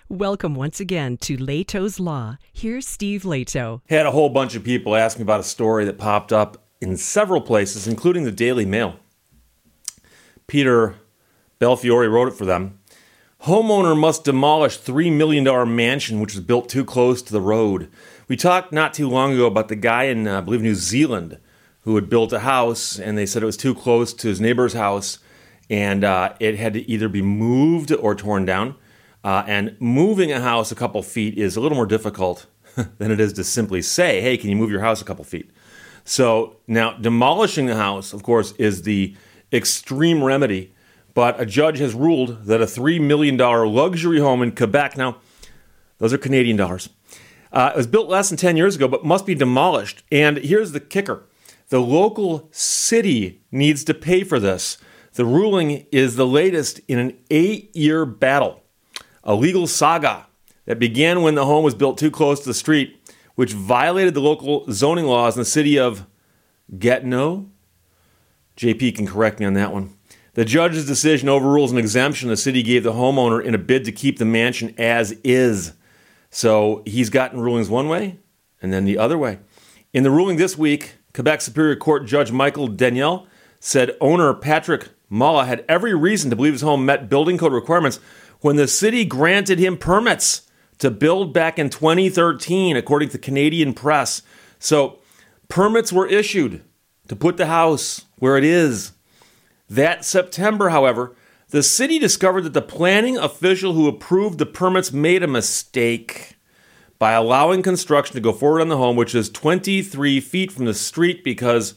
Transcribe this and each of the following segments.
Welcome once again to Leto's Law. Here's Steve Leto. Had a whole bunch of people ask me about a story that popped up in several places, including the Daily Mail. Peter Belfiore wrote it for them. Homeowner must demolish $3 million mansion which was built too close to the road. We talked not too long ago about the guy in, I believe, New Zealand who had built a house, and they said it was too close to his neighbor's house, and it had to either be moved or torn down. And moving a house a couple feet is a little more difficult than it is to simply say, hey, can you move your house a couple feet? So now demolishing the house, of course, is the extreme remedy. But a judge has ruled that a $3 million luxury home in Quebec, now those are Canadian dollars, it was built less than 10 years ago, but must be demolished. And here's the kicker. The local city needs to pay for this. The ruling is the latest in an 8-year battle. A legal saga that began when the home was built too close to the street, which violated the local zoning laws in the city of Gatineau. JP can correct me on that one. The judge's decision overrules an exemption the city gave the homeowner in a bid to keep the mansion as is. So he's gotten rulings one way and then the other way. In the ruling this week, Quebec Superior Court Judge Michael Daniel said owner Patrick Malla had every reason to believe his home met building code requirements when the city granted him permits to build back in 2013, according to Canadian press. So permits were issued to put the house where it is. That September, however, the city discovered that the planning official who approved the permits made a mistake by allowing construction to go forward on the home, which is 23 feet from the street, because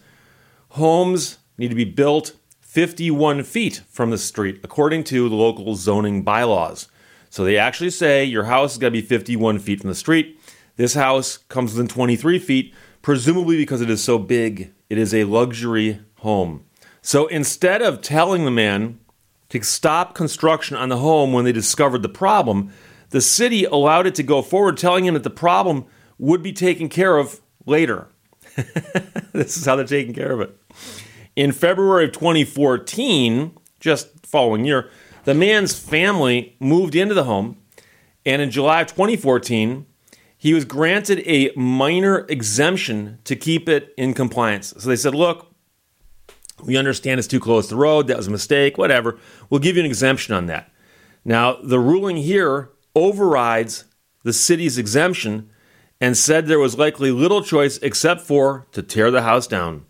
homes need to be built 51 feet from the street, according to the local zoning bylaws. So they actually say your house has got to be 51 feet from the street. This house comes within 23 feet, presumably because it is so big. It is a luxury home. So instead of telling the man to stop construction on the home when they discovered the problem, the city allowed it to go forward, telling him that the problem would be taken care of later. This is how they're taking care of it. In February of 2014, just following year, the man's family moved into the home, and in July of 2014, he was granted a minor exemption to keep it in compliance. So they said, look, we understand it's too close to the road, that was a mistake, whatever. We'll give you an exemption on that. Now, the ruling here overrides the city's exemption and said there was likely little choice except for to tear the house down.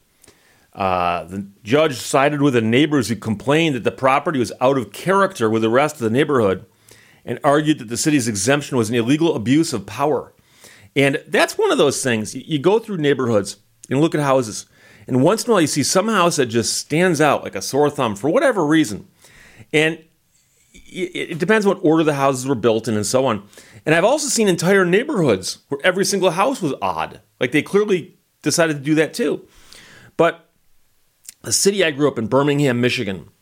The judge sided with the neighbors who complained that the property was out of character with the rest of the neighborhood and argued that the city's exemption was an illegal abuse of power. And that's one of those things. You go through neighborhoods and look at houses, and once in a while you see some house that just stands out like a sore thumb for whatever reason. And it depends what order the houses were built in and so on. And I've also seen entire neighborhoods where every single house was odd. Like they clearly decided to do that too. But the city I grew up in, Birmingham, Michigan,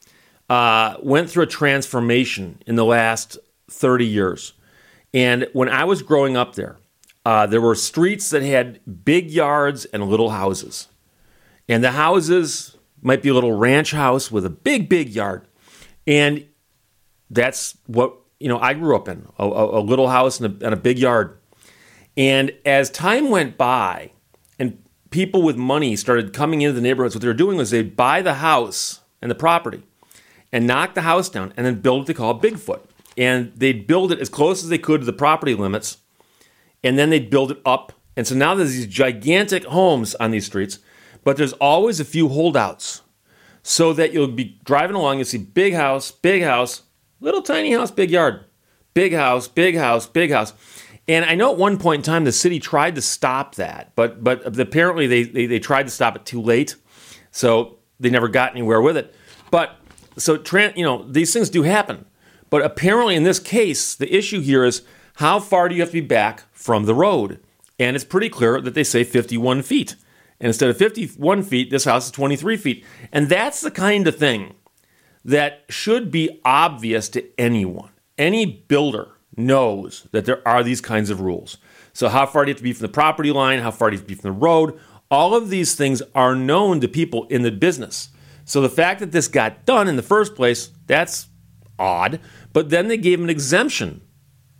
went through a transformation in the last 30 years. And when I was growing up there were streets that had big yards and little houses. And the houses might be a little ranch house with a big, big yard. And that's what I grew up in, a little house and a big yard. And as time went by, and people with money started coming into the neighborhoods, what they were doing was they'd buy the house and the property and knock the house down and then build what they call Bigfoot. And they'd build it as close as they could to the property limits, and then they'd build it up. And so now there's these gigantic homes on these streets, but there's always a few holdouts. So that you'll be driving along, you'll see big house, little tiny house, big yard, big house, big house, big house. And I know at one point in time the city tried to stop that, but apparently they tried to stop it too late, so they never got anywhere with it. But so these things do happen. But apparently in this case, the issue here is how far do you have to be back from the road? And it's pretty clear that they say 51 feet. And instead of 51 feet, this house is 23 feet. And that's the kind of thing that should be obvious to anyone. Any builder knows that there are these kinds of rules. So how far do you have to be from the property line? How far do you have to be from the road? All of these things are known to people in the business. So the fact that this got done in the first place, that's odd. But then they gave an exemption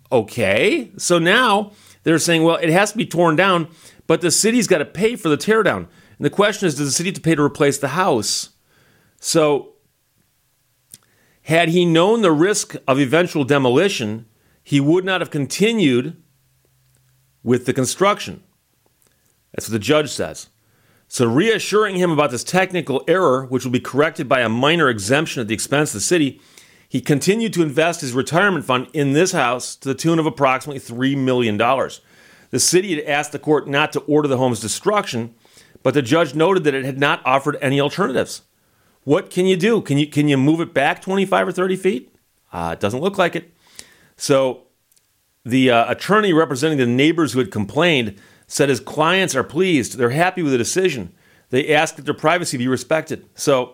Okay, so now they're saying, well, it has to be torn down, but the city's got to pay for the tear down. And the question is, does the city have to pay to replace the house? So had he known the risk of eventual demolition, he would not have continued with the construction. That's what the judge says. So reassuring him about this technical error, which will be corrected by a minor exemption at the expense of the city, he continued to invest his retirement fund in this house to the tune of approximately $3 million. The city had asked the court not to order the home's destruction, but the judge noted that it had not offered any alternatives. What can you do? Can you move it back 25 or 30 feet? It doesn't look like it. So the attorney representing the neighbors who had complained said his clients are pleased. They're happy with the decision. They ask that their privacy be respected. So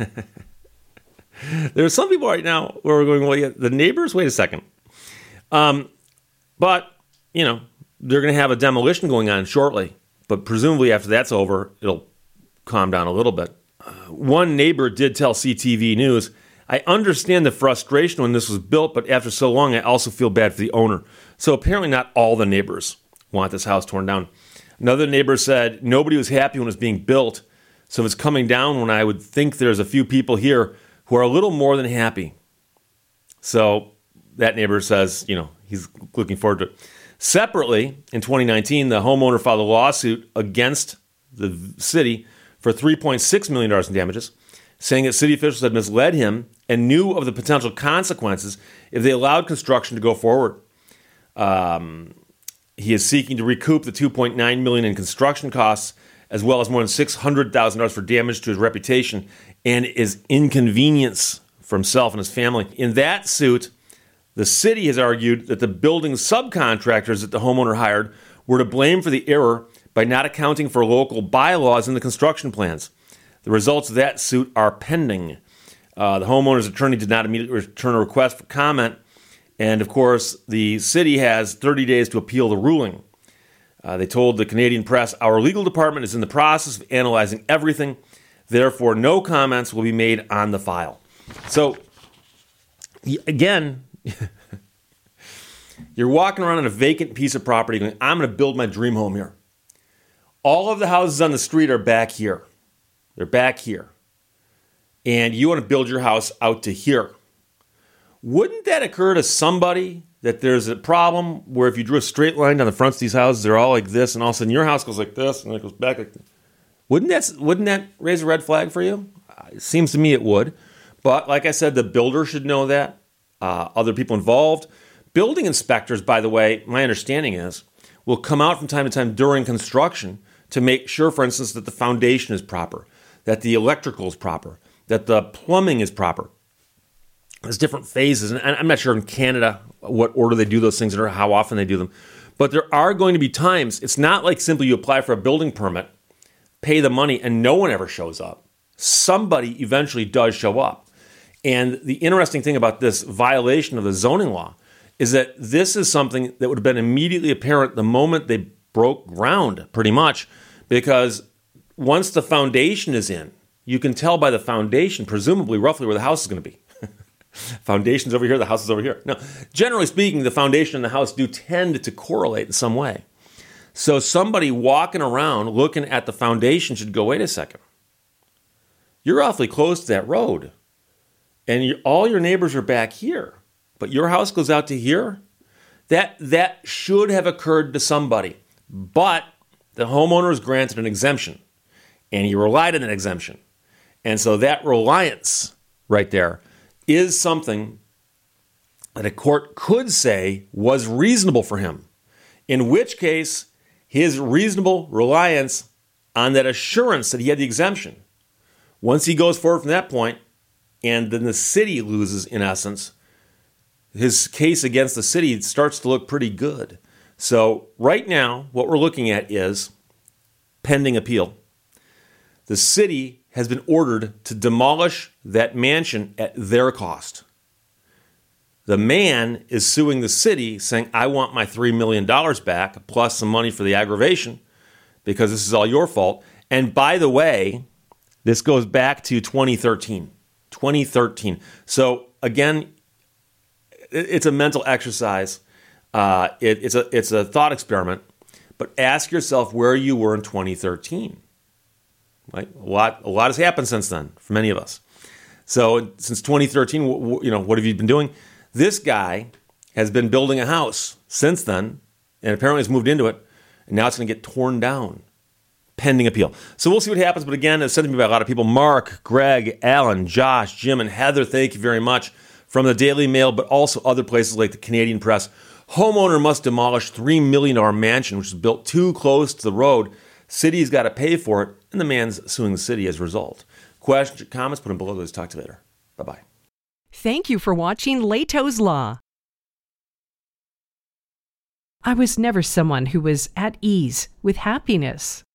there's some people right now who are going, well, yeah, the neighbors, wait a second. But, they're going to have a demolition going on shortly. But presumably after that's over, it'll calm down a little bit. One neighbor did tell CTV News, I understand the frustration when this was built, but after so long, I also feel bad for the owner. So apparently not all the neighbors want this house torn down. Another neighbor said, nobody was happy when it was being built. So if it's coming down when I would think there's a few people here who are a little more than happy. So that neighbor says, he's looking forward to it. Separately, in 2019, the homeowner filed a lawsuit against the city for $3.6 million in damages, saying that city officials had misled him and knew of the potential consequences if they allowed construction to go forward. He is seeking to recoup the $2.9 million in construction costs, as well as more than $600,000 for damage to his reputation and his inconvenience for himself and his family. In that suit, the city has argued that the building subcontractors that the homeowner hired were to blame for the error by not accounting for local bylaws in the construction plans. The results of that suit are pending. The homeowner's attorney did not immediately return a request for comment, and of course, the city has 30 days to appeal the ruling. They told the Canadian press, our legal department is in the process of analyzing everything. Therefore, no comments will be made on the file. So, again, you're walking around on a vacant piece of property going, I'm going to build my dream home here. All of the houses on the street are back here. They're back here. And you want to build your house out to here. Wouldn't that occur to somebody that there's a problem where if you drew a straight line down the fronts of these houses, they're all like this, and all of a sudden your house goes like this, and it goes back like this? Wouldn't that raise a red flag for you? It seems to me it would. But like I said, the builder should know that. Other people involved. Building inspectors, by the way, my understanding is, will come out from time to time during construction to make sure, for instance, that the foundation is proper, that the electrical is proper, that the plumbing is proper. There's different phases, and I'm not sure in Canada what order they do those things or how often they do them. But there are going to be times, it's not like simply you apply for a building permit, pay the money, and no one ever shows up. Somebody eventually does show up. And the interesting thing about this violation of the zoning law is that this is something that would have been immediately apparent the moment they broke ground, pretty much, because once the foundation is in, you can tell by the foundation, presumably roughly where the house is going to be. Foundation's over here, the house is over here. Now, generally speaking, the foundation and the house do tend to correlate in some way. So somebody walking around looking at the foundation should go, wait a second. You're awfully close to that road. And all your neighbors are back here. But your house goes out to here? That should have occurred to somebody. But the homeowner is granted an exemption. And he relied on that exemption. And so that reliance right there is something that a court could say was reasonable for him. In which case, his reasonable reliance on that assurance that he had the exemption. Once he goes forward from that point, and then the city loses, in essence, his case against the city starts to look pretty good. So right now, what we're looking at is pending appeal. The city has been ordered to demolish that mansion at their cost. The man is suing the city saying, I want my $3 million back, plus some money for the aggravation, because this is all your fault. And by the way, this goes back to 2013. 2013. So again, it's a mental exercise. It's a thought experiment, but ask yourself where you were in 2013. Right? A lot has happened since then for many of us. So since 2013, what have you been doing? This guy has been building a house since then, and apparently has moved into it, and now it's going to get torn down, pending appeal. So we'll see what happens. But again, it's sent to me by a lot of people. Mark, Greg, Alan, Josh, Jim, and Heather, thank you very much. From the Daily Mail, but also other places like the Canadian Press. Homeowner must demolish $3 million mansion, which is built too close to the road. City's got to pay for it, and the man's suing the city as a result. Questions, comments, put them below. Let's talk to you later. Bye-bye. Thank you for watching Leto's Law. I was never someone who was at ease with happiness.